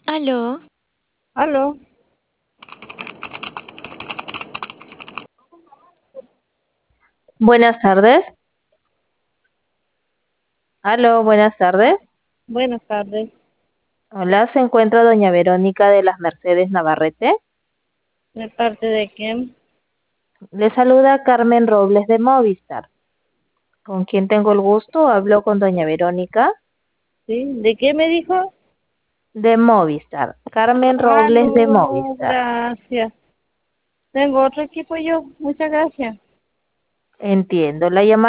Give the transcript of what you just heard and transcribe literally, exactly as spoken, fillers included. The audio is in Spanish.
Aló, Aló, Buenas tardes. Aló, buenas tardes. buenas tardes. Hola, se encuentra doña Verónica de las Mercedes Navarrete. ¿De parte de quién? Le saluda Carmen Robles de Movistar. ¿Con quién tengo el gusto? Hablo con doña Verónica ¿Sí? ¿De qué me dijo? de Movistar. Carmen Ah, Robles de no, Movistar. gracias. Tengo otro equipo yo. Muchas gracias. Entiendo. La llamada